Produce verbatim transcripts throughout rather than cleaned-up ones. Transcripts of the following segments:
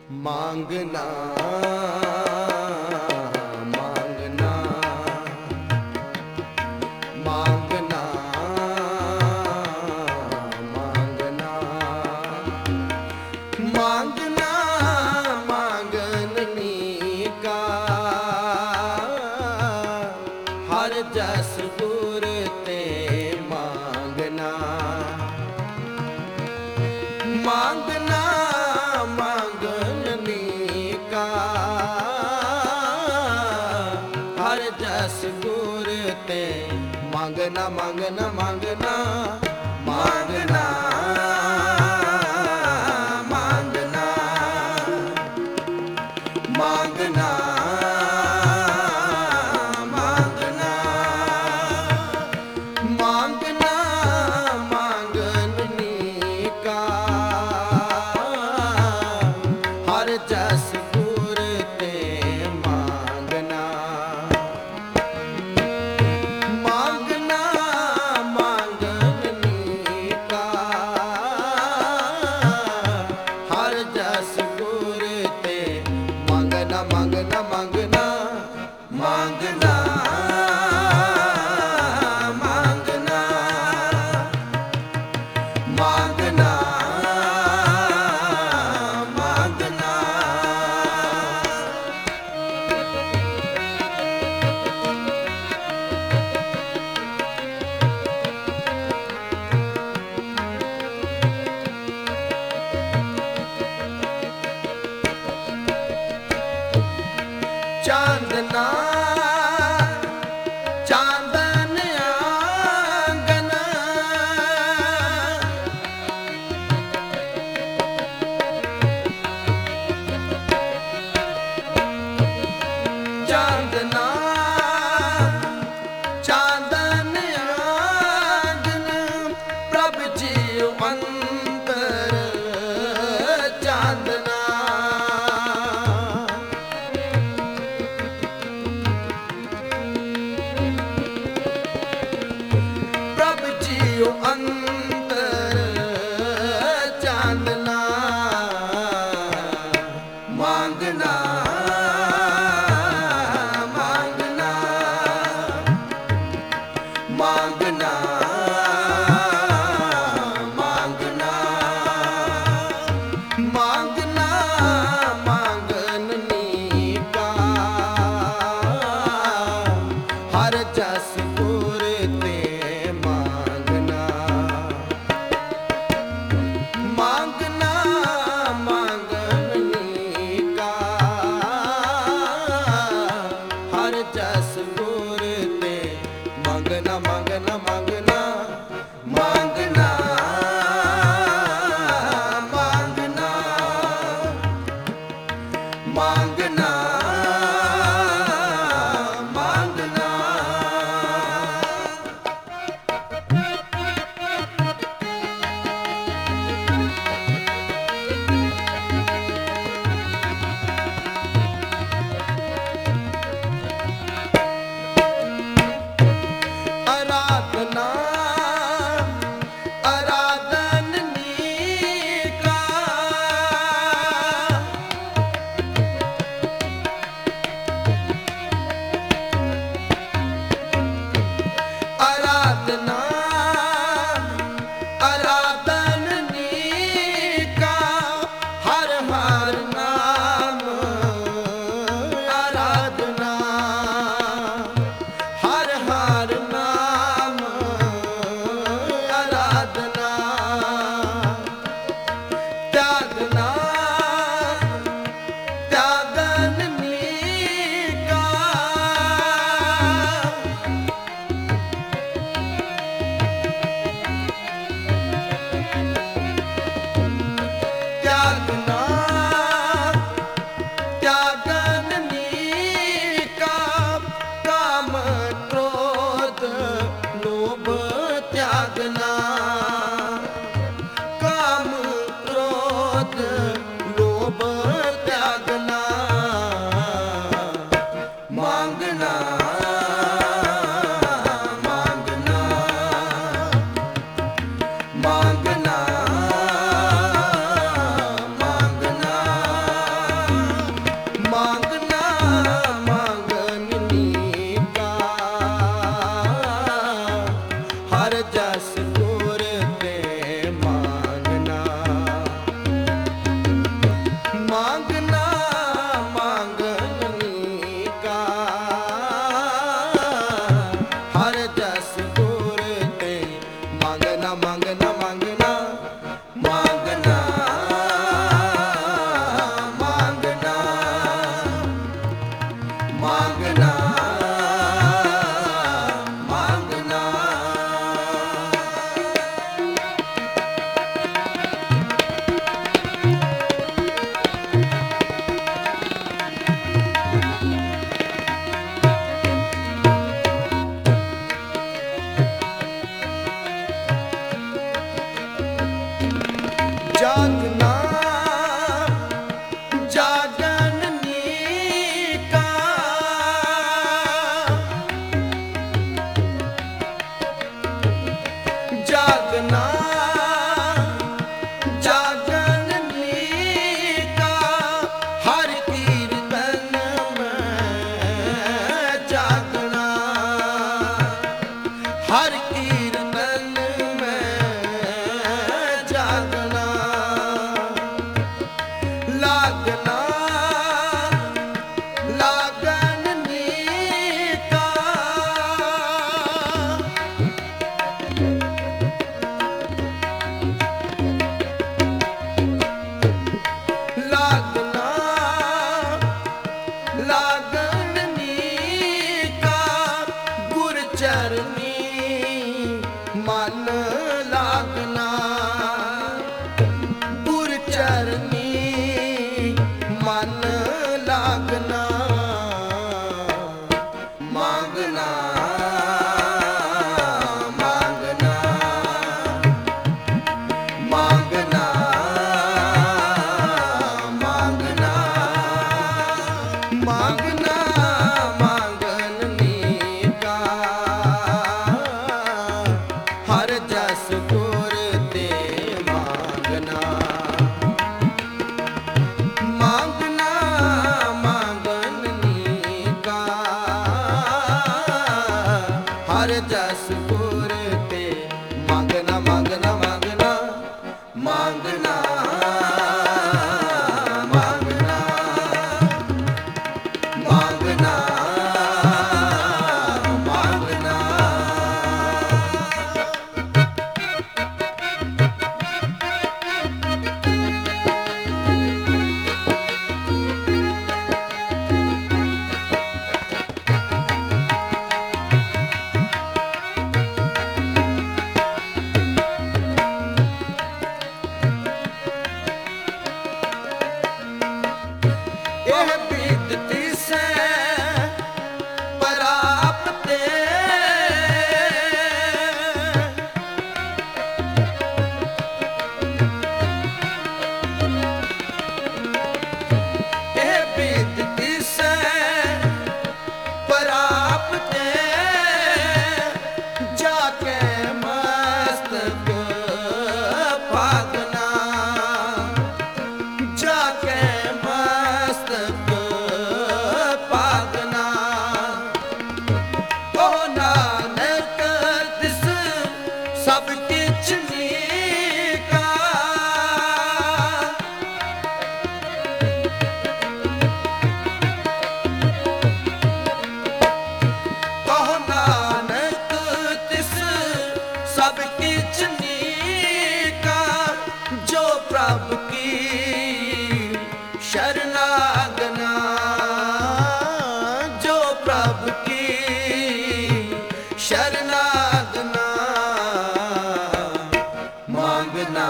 मांगना मांगना मांगना मांगना मांगना मांगनी का हर जस गुर ते मांगना मांगना हर जस गुर ते मांगना मांगना मांगना मांगना मांगना मांगना मांगना मांगना मांगनी का हर जस गुर ते मांगना मांगना मांगनी का हर जस गुर ते मांगना मांगना मांगना मांगना मांगना मांगना चांदना चांदन आंगन चांदना चांदन आंगन प्रभ जीव अंतर चांदना अंतर चांदना मांगना मांगना मांगना मांगना मांगना मांगनी का हर जस गुर ते मांगना मांगनी का हर जस गुर ते मांगना मांगना मांगना मांगना मांगना मांगना मांगना आराधना आराधनी का आराधना आराधनी का हर हर नाम आराधना हर हर नाम आराधना त्यागना त्यागनी का त्यागना त्यागनी का काम क्रोध लोभ त्यागना काम क्रोध लोभ त्यागना मांगना मांगना मांगना मांगना ਇਹ ਬੀਤਤੀ ਸੈ ਪ੍ਰਾਪਤੇ ਇਹ ਬੀਤਤੀ ਸੈ ਪ੍ਰਾਪਤੇ ਜਾ ਕੇ ਮਸਤਕ ਭਾਗਨਾ ਜਾ ਕੇ ਮਸਤਕ ਭਾਗਨਾ ਓ ਨਾਨਕ ਤਿਸ ਸਭ ਕਿਛ ਨੀਕਾ ਕਹੋ ਨਾਨਕ ਤਿਸ ਸਭ ਕਿਛ ਨੀਕਾ ਜੋ ਪ੍ਰਭ ਕੀ ਸ਼ਰਨਾਗਨਾ ਜੋ ਪ੍ਰਭ ਕੀ ਸ਼ਰਨਾਗਨਾ ਮੰਗਨਾ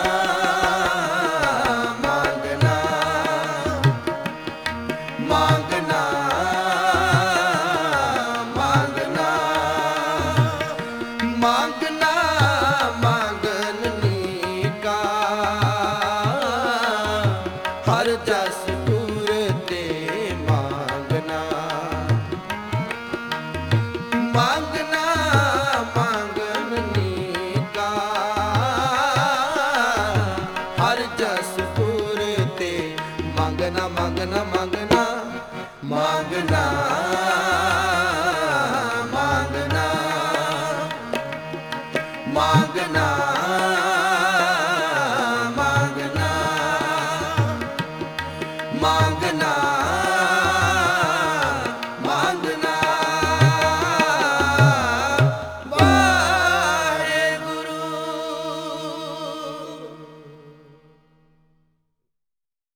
ਮੰਗਨਾ ਮੰਗਨਾ ਮੰਗਨਾ ਮੰਗਨਾ ਮੰਗਨ ਕਾ ਹਰ ਜਸ ਗੁਰ ਤੇ ਮੰਗਨਾ ਮੰਗਨਾ ਮੰਗਨ ਕਾ ਹਰ ਜਸ ਗੁਰ ਤੇ ਮੰਗਨਾ ਮੰਗਨਾ ਮੰਗਨਾ